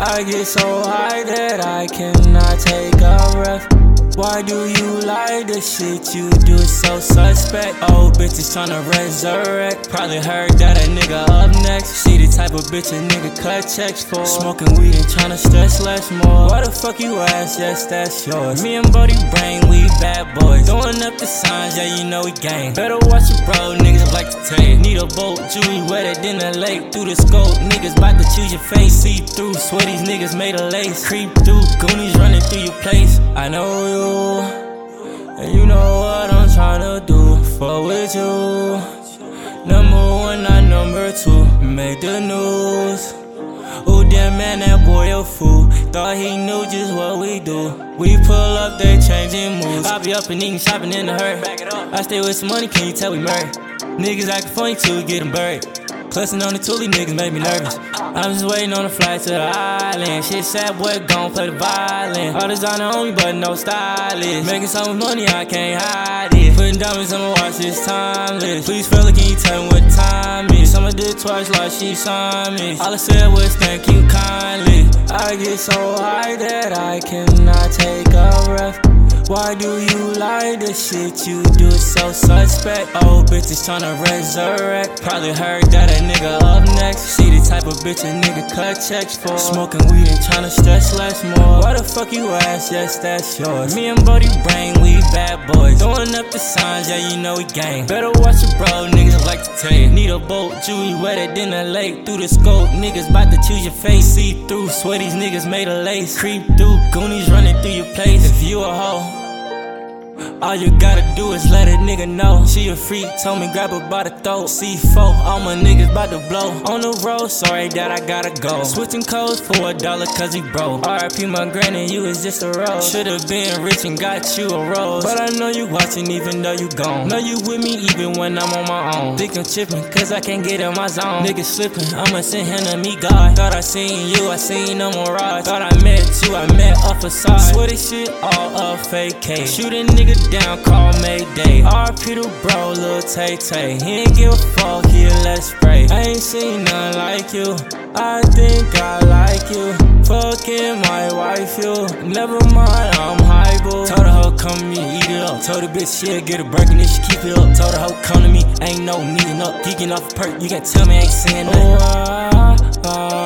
I get so high that I cannot take a breath. Why do you like the shit you do so suspect? Old bitches tryna resurrect. Probably heard that a nigga up next. She the type of bitch a nigga cut checks for. Smoking weed and tryna stress less more. Why the fuck you ask? Yes, that's yours. Me and Bodie Brain, we bad boys. Throwing up the signs, yeah, you know we gang. Better watch your bro, niggas like to take. Need a boat, jewelry wetter than a lake. Through the scope, niggas bout to choose your face. See through, swear these niggas made a lace. Creep through, goonies running through your place. I know you, and you know what I'm tryna do. Fuck with you. Number one, not number two. Make the news. Ooh, damn man, that boy a fool. Thought he knew just what we do. We pull up, they changing moves. I be up and eating, shopping in the hurt. I stay with some money, can you tell we married? Niggas acting funny till we get them buried. Clutching on the toolie, niggas make me nervous. I'm just waiting on the flight to the island. Shit sad boy, gon' play the violin. All designer on me, but no stylist. Making so much money, I can't hide it. Putting diamonds on my watch, it's timeless. Please fella, can you tell me what time is? I'ma do it twice like she signed me. All I said was thank you kindly. I get so high that I cannot take a breath. Why do you like the shit you do so suspect? Old bitches tryna resurrect. Probably heard that a nigga up next. She the type of bitch a nigga cut checks for. Smoking weed and tryna stress less more. Why the fuck you ask? Yes, that's yours. Me and Bodie Brain, we bad boys. Throwing up the signs, yeah, you know we gang. Better watch your bro, niggas like to take. Need a boat, jewelry wetter than a lake. Through the scope, niggas bout to choose your face. See through, swear these niggas made a lace. Creep through, goonies running through your place. If you a hoe, all you gotta do is let a nigga know. She a freak, told me grab her by the throat. C4, all my niggas bout to blow. On the road, sorry that I gotta go. Switching codes for $1 cause he broke. RIP my granny, you was just a rose. Should've been rich and got you a rose. But I know you watching even though you gone. Know you with me even when I'm on my own. Think I'm tripping cause I can't get in my zone. Niggas slipping, I'ma send him to me God. Thought I seen you, I seen no mirage. Thought I met you, I met a facade. Swear this shit all a fake case. Shoot a nigga down, call Mayday. RP to bro, Lil Tay Tay. He ain't give a fuck, here let's spray. I ain't seen none like you, I think I like you. Fucking my wife, you. Never mind, I'm high, boo. Told the hoe come to me, eat it up. Told the bitch she'll get a break and then she keep it up. Told the hoe come to me, ain't no meeting up. Geeking off a perk, you can't tell me I ain't saying nothing.